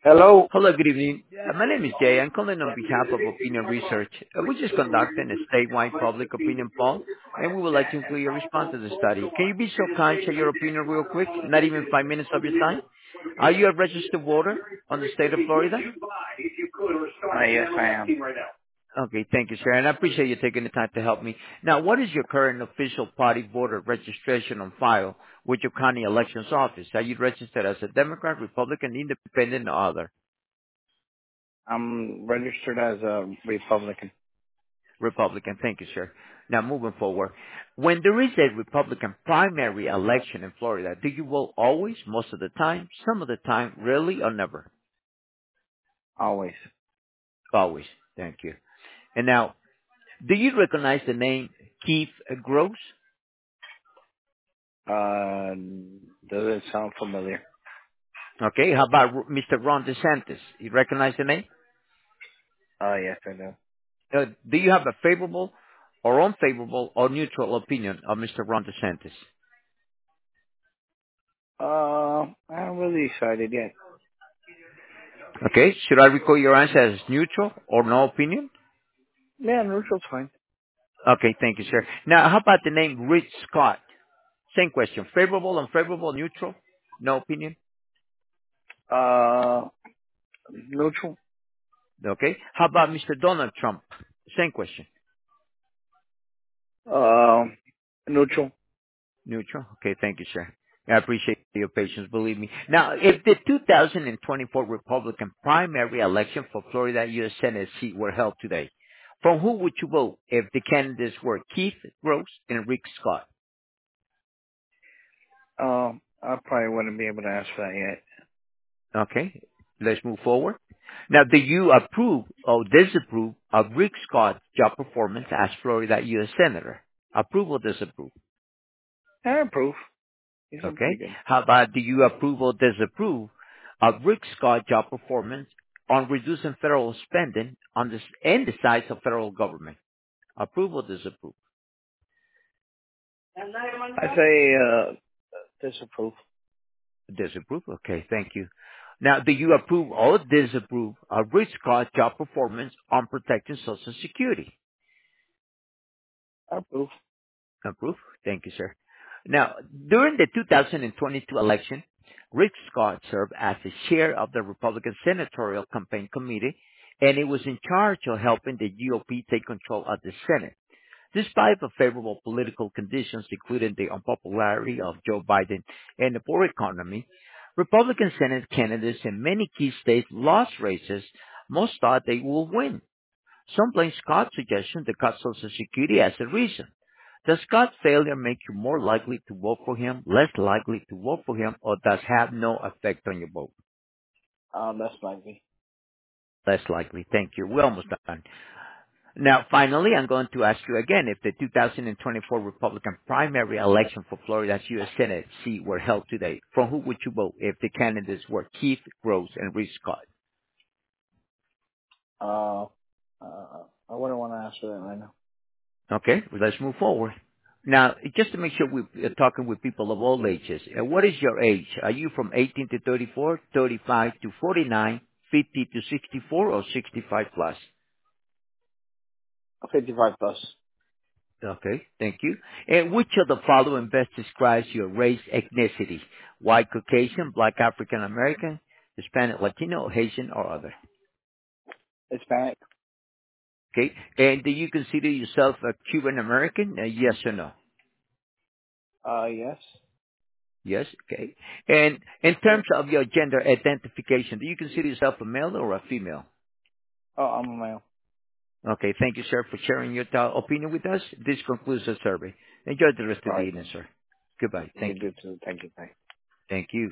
Hello. Hello, good evening. My name is Jay. I'm calling on behalf of Opinion Research. We're just conducting a statewide public opinion poll, and we would like to include your response to the study. Can you be so kind, share your opinion real quick? Not even 5 minutes of your time. Are you a registered voter on the state of Florida? Yes, I am. Okay, thank you, sir. And I appreciate you taking the time to help me. Now, what is your current official party voter registration on file with your county elections office? Are you registered as a Democrat, Republican, Independent, or other? I'm registered as a Republican. Republican. Thank you, sir. Now, moving forward, when there is a Republican primary election in Florida, do you vote always, most of the time, some of the time, rarely, or never? Always. Always. Thank you. And now, do you recognize the name Keith Gross? Uh, does it sound familiar? Okay. How about Mr. Ron DeSantis? You recognize the name? Yes, I do. Do you have a favorable or unfavorable or neutral opinion of Mr. Ron DeSantis? I haven't really decided yet. Okay. Should I record your answer as neutral or no opinion? Yeah, neutral's fine. Okay, thank you, sir. Now, how about the name Rich Scott? Same question. Favorable, unfavorable, neutral? No opinion? Uh, neutral. Okay. How about Mr. Donald Trump? Same question. Uh, neutral. Neutral? Okay, thank you, sir. I appreciate your patience, believe me. Now, if the 2024 Republican primary election for Florida U.S. Senate seat were held today, from who would you vote if the candidates were Keith Gross and Rick Scott? I probably wouldn't be able to answer that yet. Okay, let's move forward. Now, do you approve or disapprove of Rick Scott's job performance as Florida U.S. Senator? Approve or disapprove? I approve. He's doing pretty Okay. good. How about do you approve or disapprove of Rick Scott's job performance on reducing federal spending on this and the size of federal government? Approve or disapprove? I say, disapprove. Disapprove. Okay, thank you. Now, do you approve or disapprove of Rick Scott's job performance on protecting Social Security? I approve. Approve. Thank you, sir. Now, during the 2022 election, Rick Scott served as the chair of the Republican Senatorial Campaign Committee, and he was in charge of helping the GOP take control of the Senate. Despite the favorable political conditions, including the unpopularity of Joe Biden and the poor economy, Republican Senate candidates in many key states lost races most thought they would win. Some blame Scott's suggestion to cut Social Security as a reason. Does Scott's failure make you more likely to vote for him, less likely to vote for him, or does have no effect on your vote? That's likely. Less likely. Thank you. We're almost done. Now, finally, I'm going to ask you again, if the 2024 Republican primary election for Florida's U.S. Senate seat were held today, from who would you vote if the candidates were Keith Gross and Rick Scott? Uh, I wouldn't want to answer that right now. Okay, well, let's move forward. Now, just to make sure we're talking with people of all ages, what is your age? Are you from 18 to 34, 35 to 49, 50 to 64, or 65 plus? 55 plus. Okay, thank you. And which of the following best describes your race, ethnicity? White, Caucasian, Black, African American, Hispanic, Latino, Haitian, or other? Hispanic. Okay, and do you consider yourself a Cuban American? Yes or no? Yes. Yes, okay. And in terms of your gender identification, do you consider yourself a male or a female? Oh, I'm a male. Okay, thank you, sir, for sharing your opinion with us. This concludes the survey. Enjoy the rest All of the right. evening, sir. Goodbye. You Thank you. do too. Thank you. Bye. Thank you.